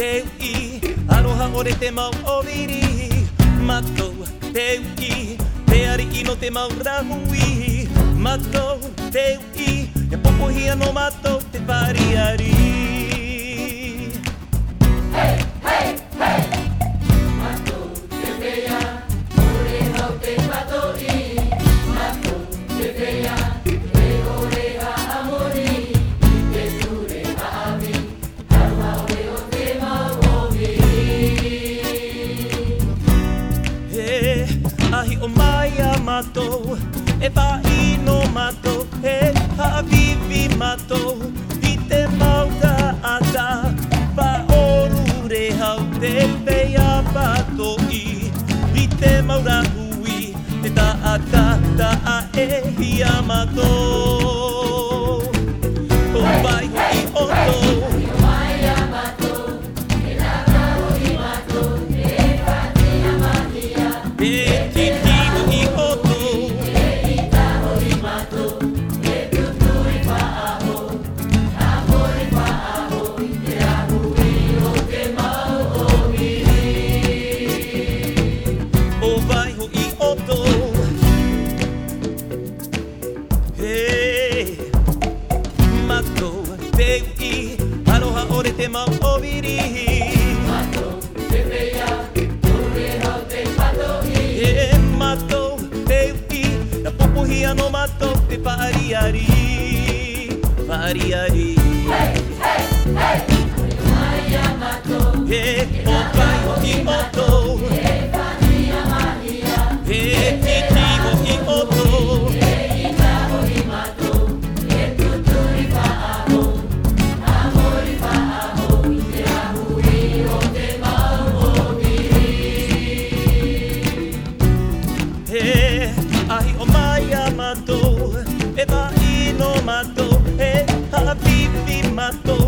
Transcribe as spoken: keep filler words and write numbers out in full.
te ui, aroha o re te mau oviri. Matou te ui, te ari ino te mau rahui. Matou te ui, e popohia no matou te pariari. Hey, hey, hey! Matou te veia, ore hau te patoi. Matou te veia, re ore a amori. I te ture a avi, hau haure o te mau oviri. He, ahi o mai a matou, e pa'i no matou, he ha'avivi matou, i te mauta ata, pa'oru re hau te veia patoi, i te maura hui, te ta'ata ta'a e hia matou. O vai i oto, e titi i oto. O vai ho i oto. Hey, matou te ui, aloha ore te mau oviri. Matou te veia, ore hau te patoi. E matou te ui, na popohia no matou te pariari. Pariari. Hey, hey, hey! Mai a matou, E o vai ho i oto. e whania mahia. E titi ho i oto. E ina ho i matou, e tuturi whaaho. Amori whaaho, i te ahui o te mau oviri. He, ahi o mai a matou, e pa'i no matou, e ha'avivi matou,